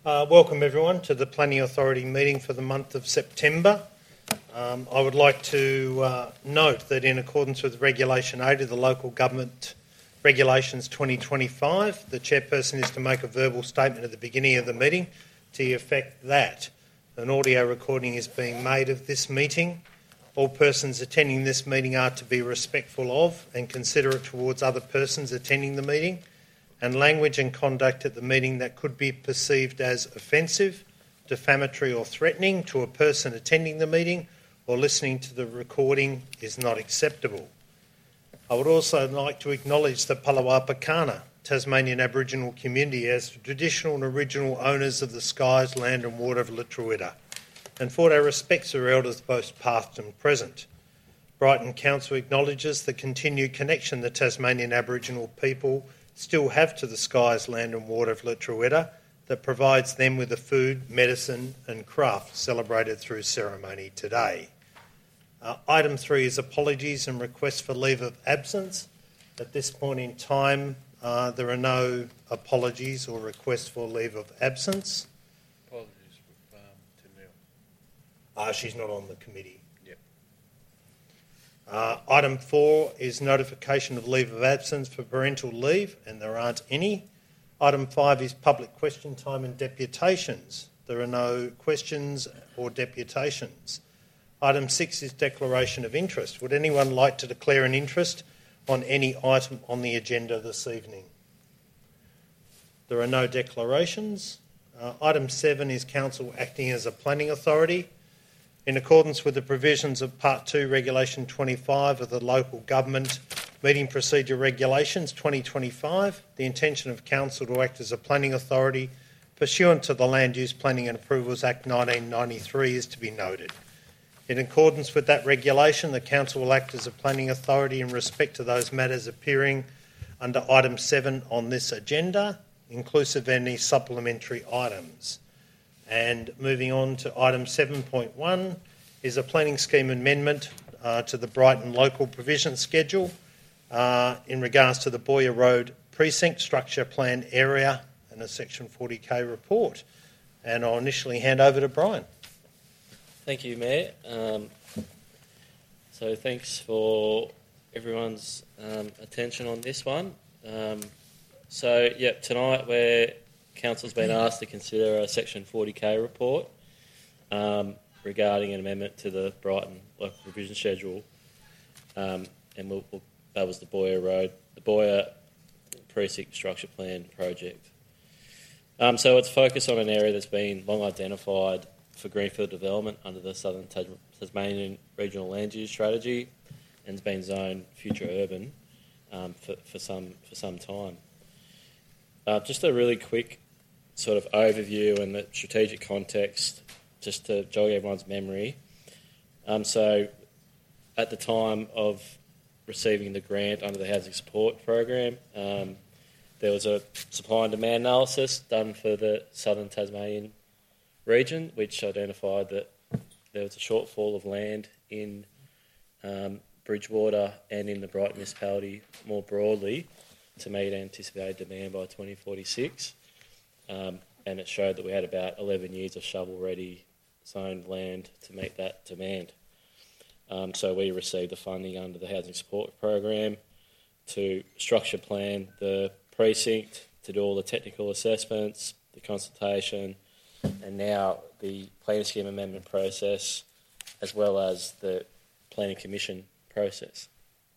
Welcome everyone to the Planning Authority meeting for the month of September. I would like to note that in accordance with Regulation 8 of the Local Government Regulations 2025, the chairperson is to make a verbal statement at the beginning of the meeting to the effect that an audio recording is being made of this meeting. All persons attending this meeting are to be respectful of and considerate towards other persons attending the meeting, and language and conduct at the meeting that could be perceived as offensive, defamatory or threatening to a person attending the meeting or listening to the recording is not acceptable. I would also like to acknowledge the Palawa-Pakana Tasmanian Aboriginal community as the traditional and original owners of the skies, land and water of Lutruwita, and for our respects to elders both past and present. Brighton Council acknowledges the continued connection the Tasmanian Aboriginal people still have to the skies, land and water of Lutruwita that provides them with the food, medicine and craft celebrated through ceremony today. Item 3 is apologies and requests for leave of absence. At this point in time, there are no apologies or requests for leave of absence. Apologies to Neil. She's not on the committee. Yep. Item 4 is notification of leave of absence for parental leave, and there aren't any. Item 5 is public question time and deputations. There are no questions or deputations. Item 6 is declaration of interest. Would anyone like to declare an interest on any item on the agenda this evening? There are no declarations. Item 7 is council acting as a planning authority. In accordance with the provisions of Part 2 Regulation 25 of the Local Government Meeting Procedure Regulations 2025, the intention of council to act as a planning authority pursuant to the Land Use Planning and Approvals Act 1993 is to be noted. In accordance with that regulation, the council will act as a planning authority in respect to those matters appearing under item 7 on this agenda, inclusive of any supplementary items. And moving on to item 7.1 is a planning scheme amendment to the Brighton Local Provision Schedule in regards to the Boyer Road Precinct Structure Plan Area and a Section 40K report. And I'll initially hand over to Brian. Thank you, Mayor. So thanks for everyone's attention on this one. Tonight Council's been asked to consider a Section 40K report regarding an amendment to the Brighton Local Provision Schedule, that was the Boyer Precinct Structure Plan project. So it's focused on an area that's been long identified for greenfield development under the Southern Tasmanian Regional Land Use Strategy and has been zoned future urban for some time. Just a really quick sort of overview and the strategic context, just to jog everyone's memory. So at the time of receiving the grant under the Housing Support Program, there was a supply and demand analysis done for the Southern Tasmanian region, which identified that there was a shortfall of land in Bridgewater and in the Brighton municipality more broadly to meet anticipated demand by 2046. And it showed that we had about 11 years of shovel-ready zoned land to meet that demand. So we received the funding under the Housing Support Program to structure plan the precinct, to do all the technical assessments, the consultation, and now the planning scheme amendment process, as well as the planning commission process.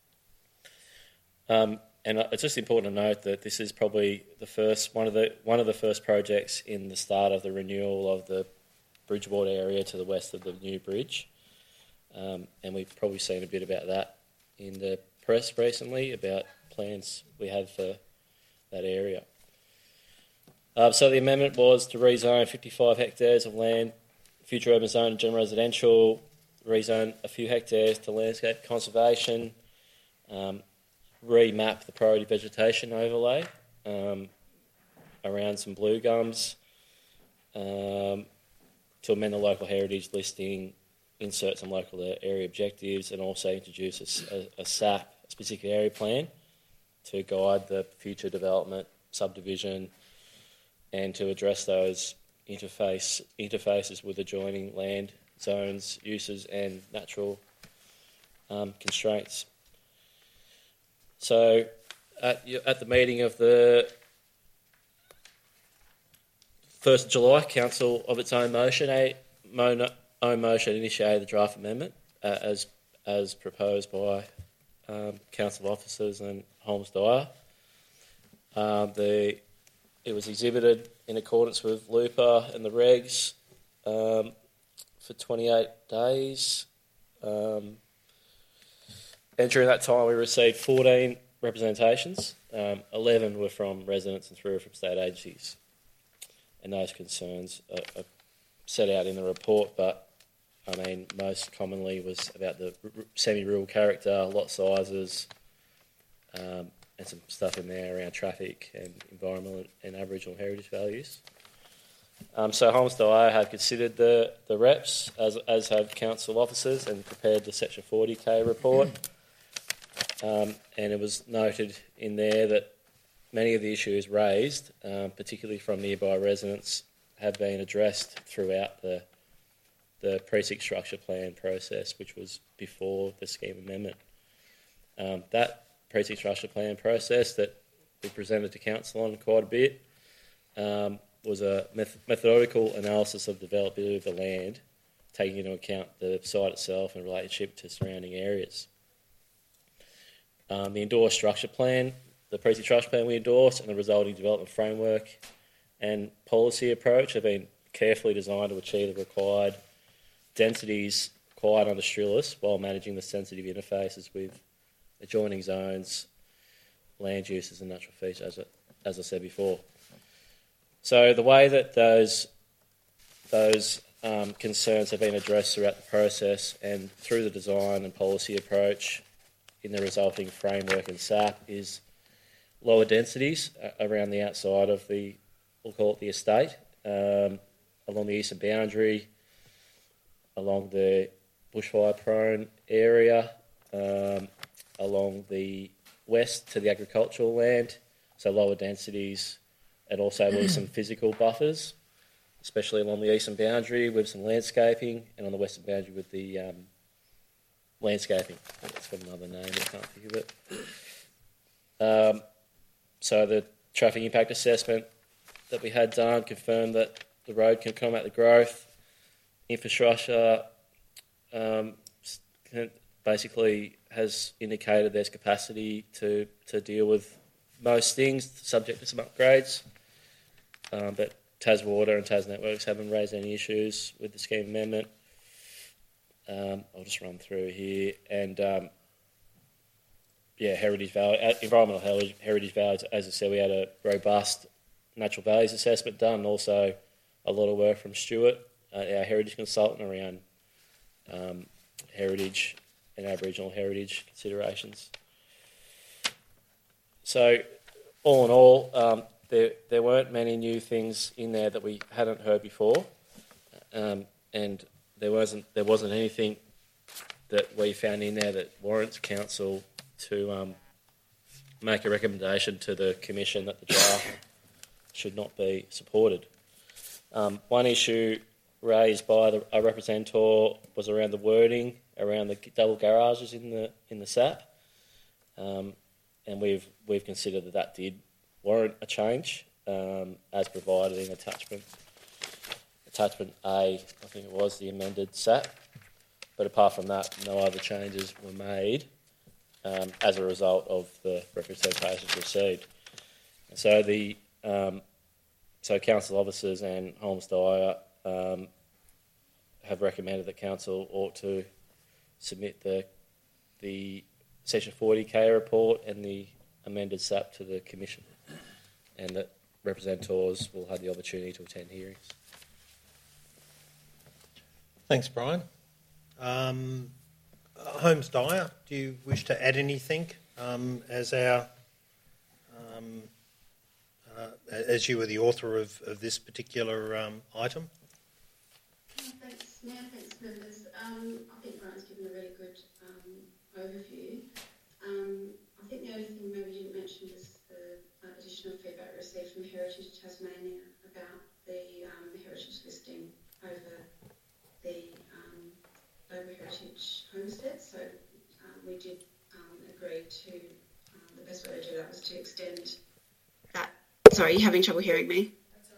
And it's just important to note that this is probably one of the first projects in the start of the renewal of the Bridgewater area to the west of the new bridge, and we've probably seen a bit about that in the press recently about plans we have for that area. So the amendment was to rezone 55 hectares of land, future urban zone and general residential, rezone a few hectares to landscape conservation, remap the priority vegetation overlay around some blue gums, to amend the local heritage listing, insert some local area objectives, and also introduce a SAP, a specific area plan, to guide the future development, subdivision, and to address those interfaces with adjoining land zones, uses, and natural constraints. So, at the meeting of the 1st of July, Council of its own motion initiated the draft amendment as proposed by council officers and Holmes Dyer. It was exhibited in accordance with LUPA and the regs for 28 days. And during that time, we received 14 representations. 11 were from residents and 3 were from state agencies. And those concerns are set out in the report, but I mean, most commonly was about the semi-rural character, lot sizes, and some stuff in there around traffic and environmental and Aboriginal heritage values. So Holmes Dyer have considered the reps, as have council officers, and prepared the Section 40K report. And it was noted in there that many of the issues raised, particularly from nearby residents, have been addressed throughout the precinct structure plan process, which was before the scheme amendment. That precinct structure plan process that we presented to council on quite a bit was a methodological analysis of developability of the land, taking into account the site itself and relationship to surrounding areas. The endorsed structure plan, the precinct structure plan we endorsed, and the resulting development framework and policy approach have been carefully designed to achieve the required densities required under STRILIS while managing the sensitive interfaces with adjoining zones, land uses and natural features, as I said before. So the way that those concerns have been addressed throughout the process and through the design and policy approach in the resulting framework and SAP is lower densities around the outside of we'll call it the estate, along the eastern boundary, along the bushfire-prone area, along the west to the agricultural land, so lower densities, and also with some physical buffers, especially along the eastern boundary with some landscaping, and on the western boundary with the landscaping. It's got another name, I can't think of it. So the traffic impact assessment that we had done confirmed that the road can accommodate the growth. Infrastructure basically has indicated there's capacity to deal with most things, subject to some upgrades. But TasWater and TasNetworks haven't raised any issues with the scheme amendment. I'll just run through here. And heritage value, environmental heritage values, as I said, we had a robust natural values assessment done, and also a lot of work from Stuart, our heritage consultant, around heritage and Aboriginal heritage considerations. So, all in all, there weren't many new things in there that we hadn't heard before, and there wasn't anything that we found in there that warrants council to make a recommendation to the commission that the draft should not be supported. One issue raised by a representative was around the wording around the double garages in the SAP, and we've considered that did warrant a change, as provided in attachment A, I think it was, the amended SAP. But apart from that, no other changes were made as a result of the representations received. And so council officers and Holmes Dyer have recommended that council ought to submit the Section 40K report and the amended SAP to the commission, and that representatives will have the opportunity to attend hearings. Thanks, Brian. Holmes Dyer, do you wish to add anything as you were the author of this particular item? Thanks, Mayor. Thanks, members. I think Brian's given a really good overview. I think the only thing maybe you didn't mention was the additional feedback received from Heritage Tasmania about the heritage Sorry, you're having trouble hearing me?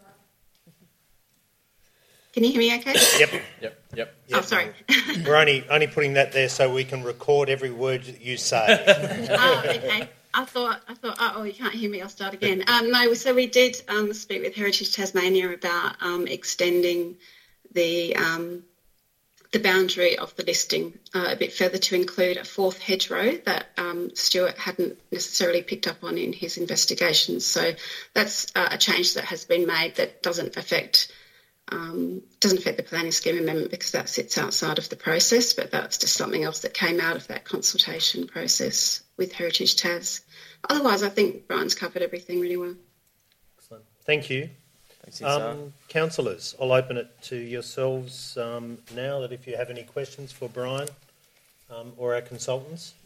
Can you hear me okay? Yep. Oh, sorry. We're only putting that there so we can record every word that you say. Oh, okay. I thought, oh, you can't hear me, I'll start again. No, so we did speak with Heritage Tasmania about extending the boundary of the listing a bit further to include a fourth hedgerow that Stuart hadn't necessarily picked up on in his investigations. So that's a change that has been made that doesn't affect the planning scheme amendment because that sits outside of the process, but that's just something else that came out of that consultation process with Heritage Tas. Otherwise, I think Brian's covered everything really well. Excellent. Thank you. Thanks, Councillors, I'll open it to yourselves now, that if you have any questions for Brian or our consultants,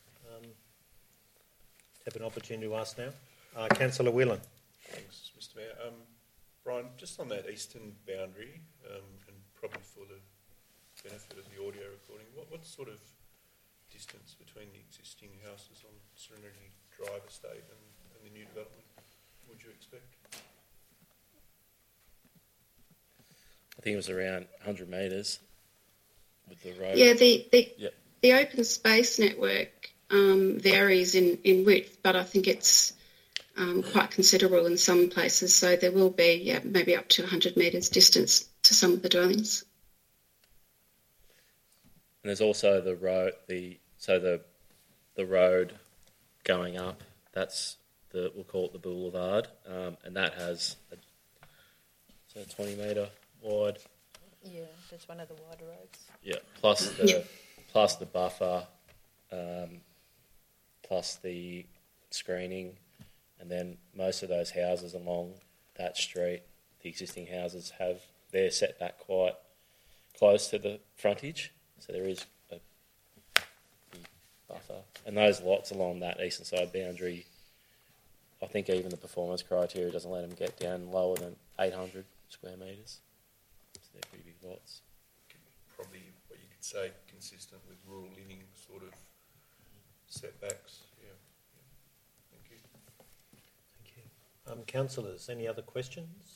have an opportunity to ask now. Councillor Whelan. Thanks, Mr Mayor. Brian, just on that eastern boundary, and probably for the benefit of the audio recording, what sort of distance between the existing houses on Serenity Drive estate and the new development would you expect? I think it was around 100 metres with the road. Yeah, the open space network varies in width, but I think it's quite considerable in some places. So there will be maybe up to 100 metres distance to some of the dwellings. And there's also the road. The road going up. That's we'll call it the boulevard, and that has a 20 metre wide. Yeah, that's one of the wider roads. Yeah, plus the buffer, plus the screening, and then most of those houses along that street, the existing houses they're set back quite close to the frontage, so there is a buffer. And those lots along that eastern side boundary, I think even the performance criteria doesn't let them get down lower than 800 square metres. They're pretty big lots. Probably what you could say consistent with rural living sort of setbacks. Yeah. Thank you. Councillors, any other questions?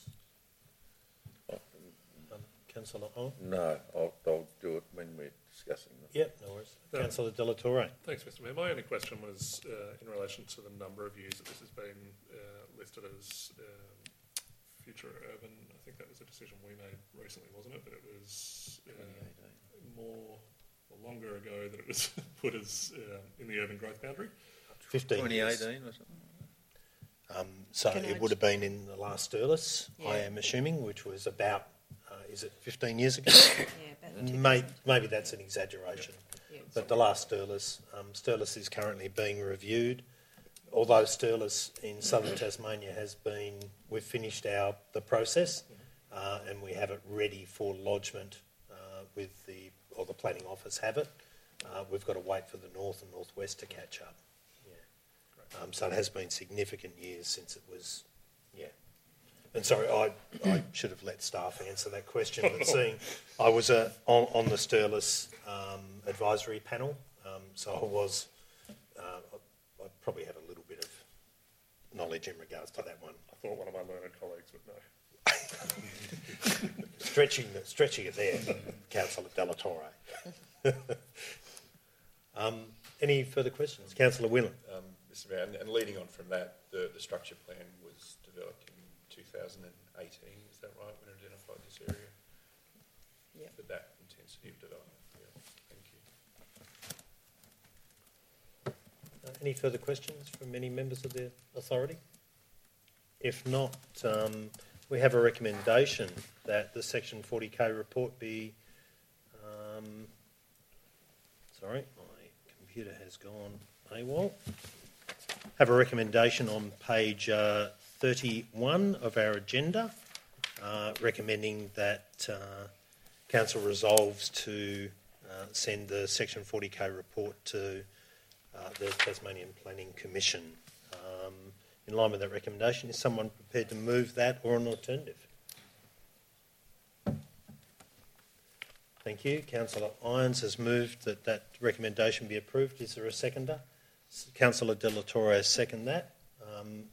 Councillor Hong? No, I'll do it when we're discussing them. Yep, no worries. Councillor De La Torre. Thanks, Mr Mayor. My only question was in relation to the number of years that this has been listed as future urban. I think that was a decision we made recently, wasn't it? But it was longer ago that it was put as in the urban growth boundary. 15 years. 2018 or something? So it would have been in the last Stirless, I am assuming, which was about, is it 15 years ago? Maybe that's an exaggeration. Yeah. But the last Stirless, Stirless is currently being reviewed. Although Stirless in southern Tasmania we've finished the process and we have it ready for lodgement with the planning office have it. We've got to wait for the north and northwest to catch up. Yeah. So it has been significant years since it was, And sorry, I should have let staff answer that question, but seeing I was on the Stirless advisory panel, so I was, I probably have a little bit of knowledge in regards to that one. I thought one of my learned colleagues would know. Stretching it there, Councillor De La Torre. Any further questions? Councillor Whelan. Mr Mayor, and leading on from that, the structure plan was developed in 2018, is that right, when it identified this area? Yeah. For that intensity of development. Yeah. Thank you. Any further questions from any members of the authority? If not, we have a recommendation that the Section 40K report be... sorry, my computer has gone AWOL. Have a recommendation on page 31 of our agenda, recommending that Council resolves to send the Section 40K report to the Tasmanian Planning Commission. In line with that recommendation, is someone prepared to move that or an alternative? Thank you. Councillor Irons has moved that recommendation be approved. Is there a seconder? Councillor De La Torre has seconded that.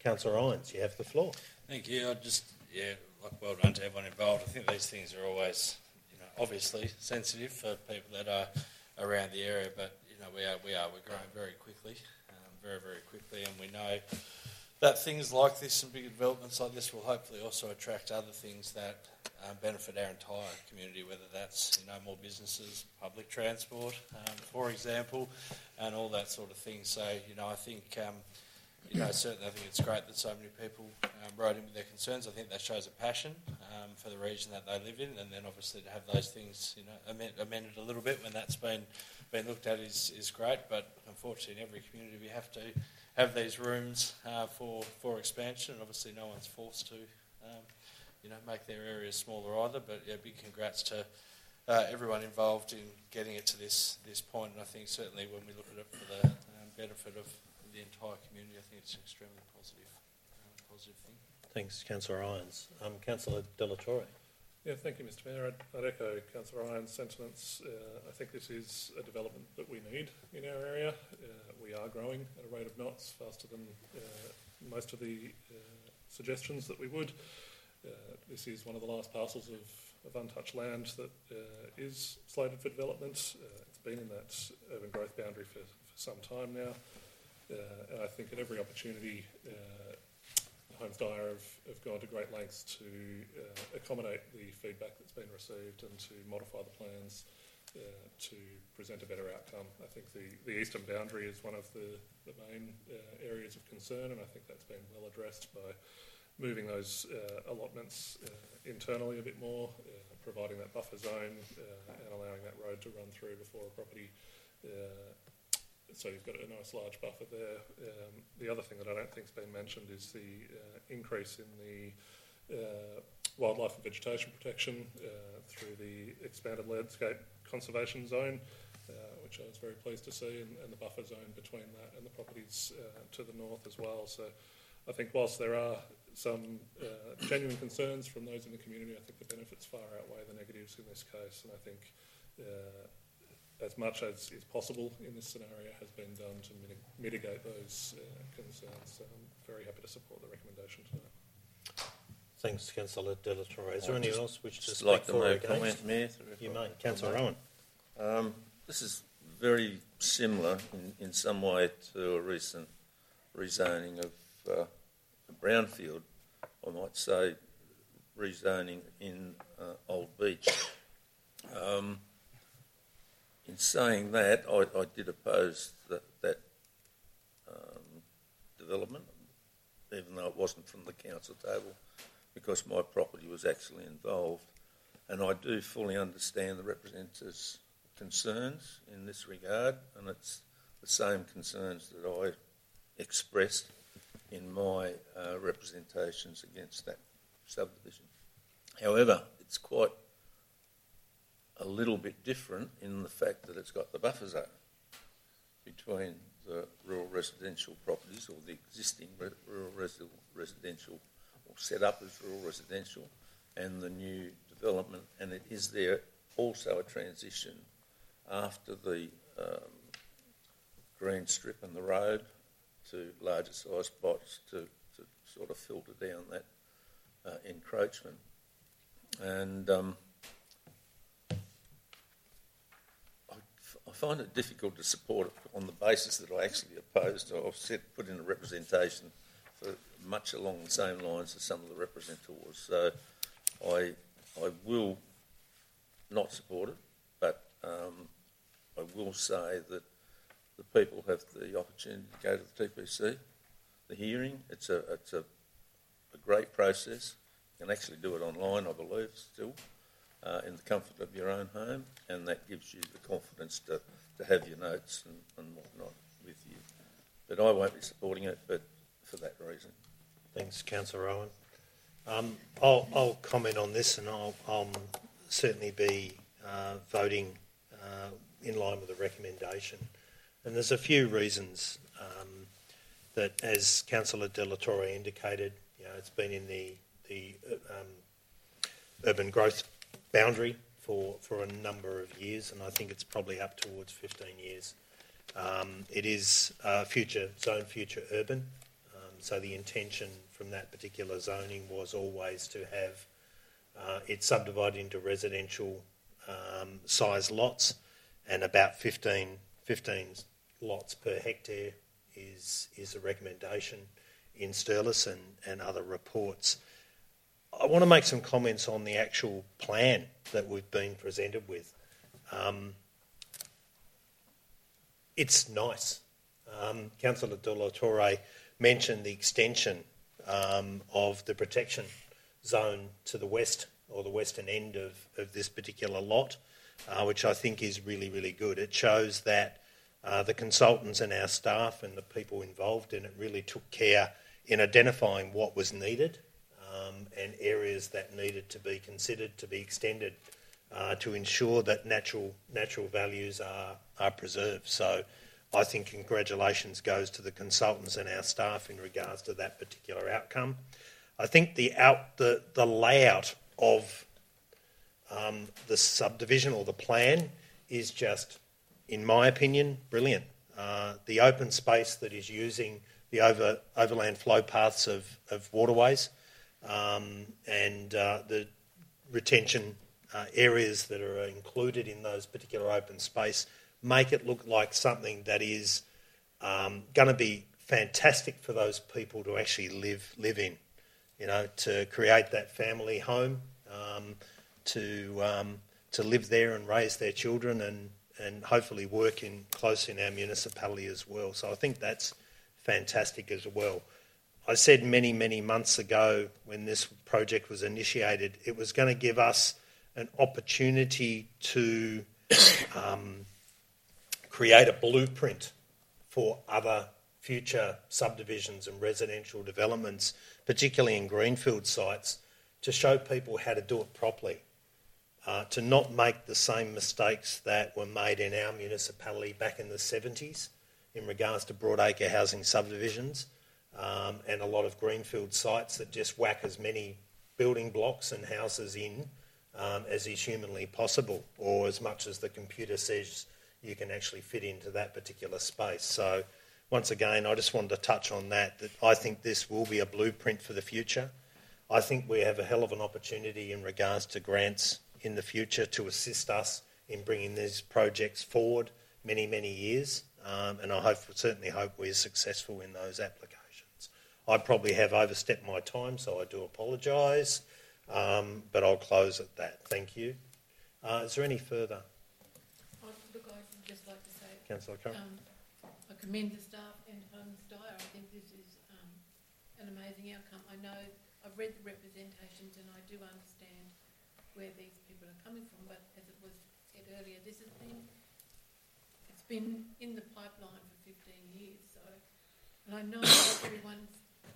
Councillor Irons, you have the floor. Thank you. Well done to everyone involved. I think these things are always, obviously sensitive for people that are around the area, but we're growing very quickly, very, very quickly, and we know that things like this and bigger developments like this will hopefully also attract other things that benefit our entire community, whether that's more businesses, public transport, for example, and all that sort of thing. So I think certainly I think it's great that so many people wrote in with their concerns. I think that shows a passion for the region that they live in, and then obviously to have those things amended a little bit when that's been looked at is great. But unfortunately, in every community we have to have these rooms for expansion, and obviously no one's forced to make their areas smaller either. But big congrats to everyone involved in getting it to this point. And I think certainly when we look at it for the benefit of the entire community, I think it's an extremely positive thing. Thanks, Councillor Irons. Councillor De La Torre. Yeah, thank you, Mr Mayor. I'd echo Councillor Irons' sentiments. I think this is a development that we need in our area. We are growing at a rate of knots, faster than most of the suggestions that we would. This is one of the last parcels of untouched land that is slated for development. It's been in that urban growth boundary for some time now. And I think at every opportunity, Homes Dyer have gone to great lengths to accommodate the feedback that's been received and to modify the plans to present a better outcome. I think the eastern boundary is one of the main areas of concern, and I think that's been well addressed by moving those allotments internally a bit more, providing that buffer zone and allowing that road to run through before a property. So you've got a nice large buffer there. The other thing that I don't think has been mentioned is the increase in the wildlife and vegetation protection through the expanded landscape conservation zone, which I was very pleased to see, and the buffer zone between that and the properties to the north as well. So I think whilst there are some genuine concerns from those in the community, I think the benefits far outweigh the negatives in this case, and I think as much as is possible in this scenario has been done to mitigate those concerns. So I'm very happy to support the recommendation tonight. Thanks, Councillor De La Torre. Is there anyone else which to speak like to for or make a against? comment, Mayor? You may. Councillor Owen. This is very similar in some way to a recent rezoning of a brownfield, I might say rezoning in Old Beach. In saying that, I did oppose that development, even though it wasn't from the council table, because my property was actually involved. And I do fully understand the representatives' concerns in this regard, and it's the same concerns that I expressed in my representations against that subdivision. However, it's quite a little bit different in the fact that it's got the buffer zone between the rural residential properties, or the existing rural residential, or set up as rural residential, and the new development. And it is there also a transition after the green strip and the road to larger size spots to sort of filter down that encroachment. And I find it difficult to support it on the basis that I actually opposed. I've put in a representation for much along the same lines as some of the representatives. So I will not support it, but I will say that the people have the opportunity to go to the TPC, the hearing. It's a great process. You can actually do it online, I believe, still. In the comfort of your own home, and that gives you the confidence to have your notes and whatnot with you. But I won't be supporting it, but for that reason. Thanks, Councillor Owen. I'll comment on this, and I'll certainly be voting in line with the recommendation. And there's a few reasons that, as Councillor De La Torre indicated, it's been in the urban growth boundary for a number of years, and I think it's probably up towards 15 years. It is future urban, So the intention from that particular zoning was always to have it subdivided into residential size lots, and about 15 lots per hectare is a recommendation in Stirless and other reports. I want to make some comments on the actual plan that we've been presented with. It's nice. Councillor De La Torre mentioned the extension of the protection zone to the west, or the western end of this particular lot, which I think is really, really good. It shows that the consultants and our staff and the people involved in it really took care in identifying what was needed and areas that needed to be considered to be extended to ensure that natural values are preserved. So I think congratulations goes to the consultants and our staff in regards to that particular outcome. I think the layout of the subdivision or the plan is just, in my opinion, brilliant. The open space that is using the overland flow paths of waterways and the retention areas that are included in those particular open space make it look like something that is going to be fantastic for those people to actually live in, you know, to create that family home, to live there and raise their children and hopefully work close in our municipality as well. So I think that's fantastic as well. I said many, many months ago when this project was initiated, it was going to give us an opportunity to create a blueprint for other future subdivisions and residential developments, particularly in greenfield sites, to show people how to do it properly, to not make the same mistakes that were made in our municipality back in the 70s in regards to broadacre housing subdivisions and a lot of greenfield sites that just whack as many building blocks and houses in as is humanly possible, or as much as the computer says you can actually fit into that particular space. So once again, I just wanted to touch on that I think this will be a blueprint for the future. I think we have a hell of an opportunity in regards to grants in the future to assist us in bringing these projects forward many, many years, and I certainly hope we're successful in those applications. I probably have overstepped my time, so I do apologise, but I'll close at that. Thank you. Is there any further? Look, I'd just like to say, Councillor Curran. I commend the staff and Holmes Dyer. I think this is an amazing outcome. I know I've read the representations and I do understand where these people are coming from, but as it was said earlier, it's been in the pipeline for 15 years. So, and I know everyone's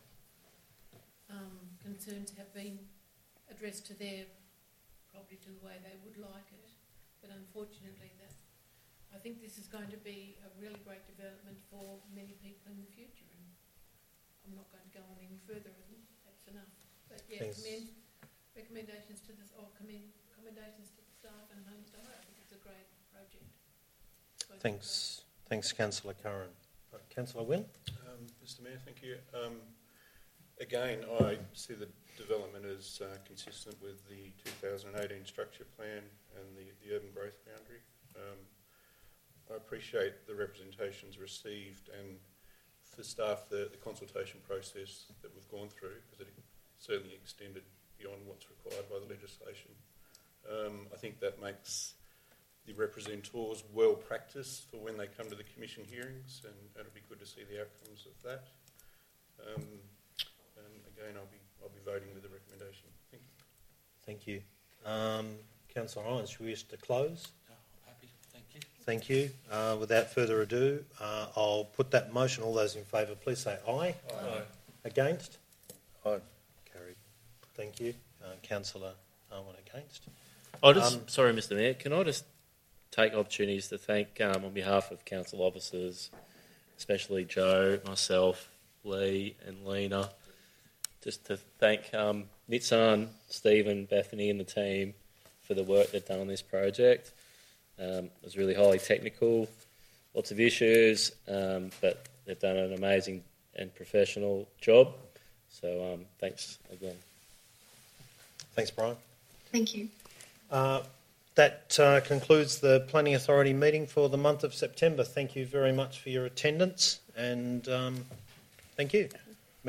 concerns have been addressed to probably to the way they would like it, but unfortunately I think this is going to be a really great development for many people in the future, and I'm not going to go on any further, that's enough. But yeah, commendations to the staff and Holmes Dyer. I think it's a great project. Thanks, Councillor Curran. Councillor Wynne? Mr Mayor, thank you. Again, I see the development as consistent with the 2018 structure plan and the urban growth boundary. I appreciate the representations received and for staff the consultation process that we've gone through, because it certainly extended beyond what's required by the legislation. I think that makes the representors well practiced for when they come to the Commission hearings, and it'll be good to see the outcomes of that. And again, I'll be voting with the recommendation. Thank you. Thank you. Councillor Irons, should we wish to close? I'm happy. Thank you. Thank you. Without further ado, I'll put that motion. All those in favour, please say aye. Aye. Against? Aye. Carried. Thank you. Councillor Owen against. Sorry, Mr Mayor, can I just take opportunities to thank, on behalf of council officers, especially Joe, myself, Lee and Lena, just to thank Nitsan, Stephen, Bethany and the team for the work they've done on this project. It was really highly technical, lots of issues, but they've done an amazing and professional job. So thanks again. Thanks, Brian. Thank you. That concludes the Planning Authority meeting for the month of September. Thank you very much for your attendance, and thank you.